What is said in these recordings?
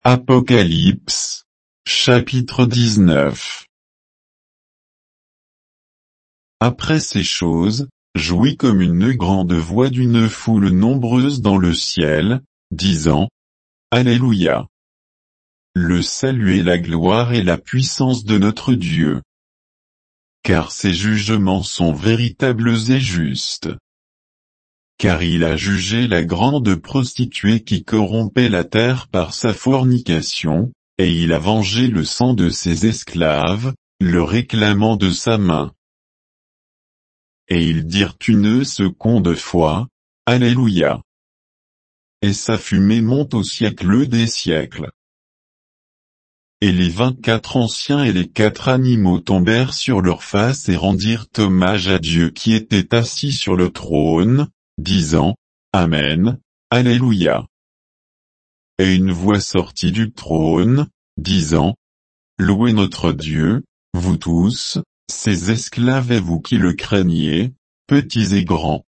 Apocalypse, chapitre 19. Après ces choses, j'ouïs comme une grande voix d'une foule nombreuse dans le ciel, disant: Alléluia! Le salut et la gloire et la puissance de notre Dieu. Car ses jugements sont véritables et justes. Car il a jugé la grande prostituée qui corrompait la terre par sa fornication, et il a vengé le sang de ses esclaves, le réclamant de sa main. Et ils dirent une seconde fois: Alléluia! Et sa fumée monte au siècle des siècles. Et les 24 anciens et les 4 animaux tombèrent sur leurs faces et rendirent hommage à Dieu qui était assis sur le trône, disant: Amen, Alléluia. Et une voix sortit du trône, disant: Louez notre Dieu, vous tous, ses esclaves et vous qui le craignez, petits et grands.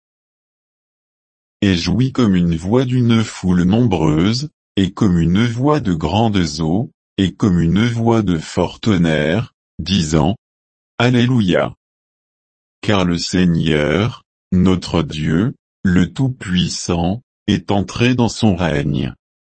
Et j'ouïs comme une voix d'une foule nombreuse, et comme une voix de grandes eaux, et comme une voix de fort tonnerre, disant: Alléluia! Car le Seigneur, notre Dieu, le Tout-Puissant, est entré dans son règne.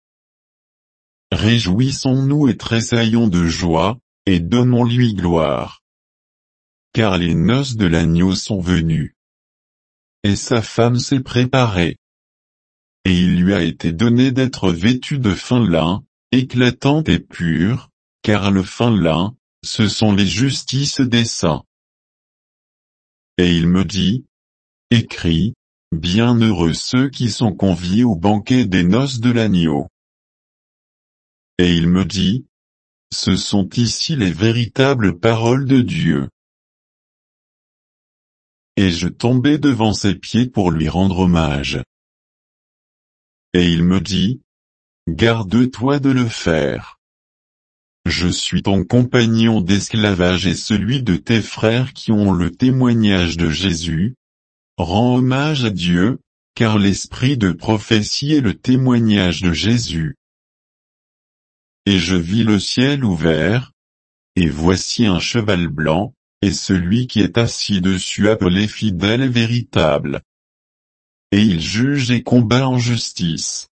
Réjouissons-nous et tressaillons de joie, et donnons-lui gloire. Car les noces de l'agneau sont venues. Et sa femme s'est préparée. Et il lui a été donné d'être vêtue de fin lin, éclatante et pure, car le fin lin, ce sont les justices des saints. Et il me dit: Écris, bienheureux ceux qui sont conviés au banquet des noces de l'agneau. Et il me dit: Ce sont ici les véritables paroles de Dieu. Et je tombai devant ses pieds pour lui rendre hommage. Et il me dit: Garde-toi de le faire. Je suis ton compagnon d'esclavage et celui de tes frères qui ont le témoignage de Jésus. Rends hommage à Dieu, car l'esprit de prophétie est le témoignage de Jésus. Et je vis le ciel ouvert, et voici un cheval blanc, et celui qui est assis dessus appelé fidèle et véritable. Et il juge et combat en justice.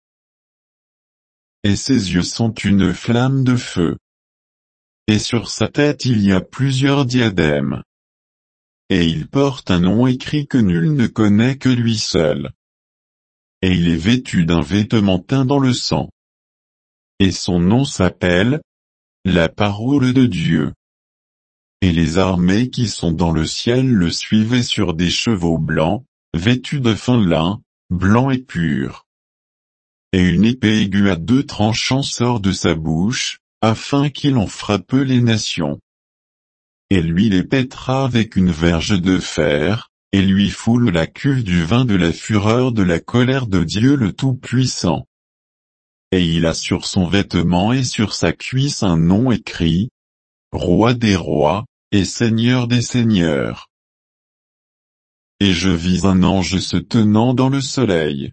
Et ses yeux sont une flamme de feu. Et sur sa tête il y a plusieurs diadèmes. Et il porte un nom écrit que nul ne connaît que lui seul. Et il est vêtu d'un vêtement teint dans le sang. Et son nom s'appelle la parole de Dieu. Et les armées qui sont dans le ciel le suivaient sur des chevaux blancs, vêtus de fin lin, blanc et pur. Et une épée aiguë à 2 tranchants sort de sa bouche, afin qu'il en frappe les nations. Et lui les pètera avec une verge de fer, et lui foule la cuve du vin de la fureur de la colère de Dieu le Tout-Puissant. Et il a sur son vêtement et sur sa cuisse un nom écrit: Roi des rois, et Seigneur des seigneurs. Et je vis un ange se tenant dans le soleil.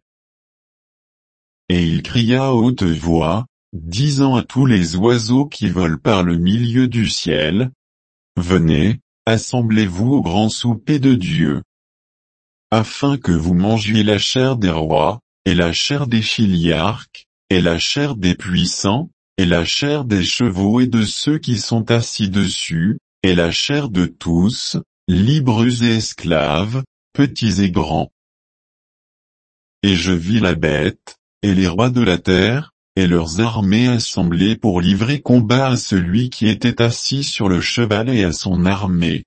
Et il cria à haute voix, disant à tous les oiseaux qui volent par le milieu du ciel: Venez, assemblez-vous au grand souper de Dieu. Afin que vous mangiez la chair des rois, et la chair des chiliarques, et la chair des puissants, et la chair des chevaux et de ceux qui sont assis dessus, et la chair de tous, libres et esclaves, petits et grands. Et je vis la bête, et les rois de la terre, et leurs armées assemblées pour livrer combat à celui qui était assis sur le cheval et à son armée.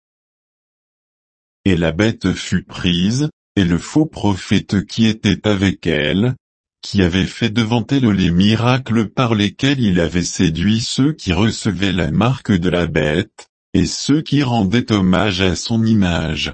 Et la bête fut prise, et le faux prophète qui était avec elle, qui avait fait devant elle les miracles par lesquels il avait séduit ceux qui recevaient la marque de la bête, et ceux qui rendaient hommage à son image.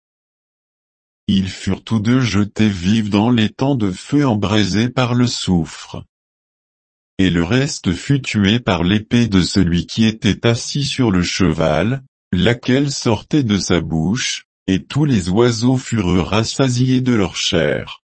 Ils furent tous deux jetés vifs dans l'étang de feu embrasé par le soufre. Et le reste fut tué par l'épée de celui qui était assis sur le cheval, laquelle sortait de sa bouche, et tous les oiseaux furent rassasiés de leur chair.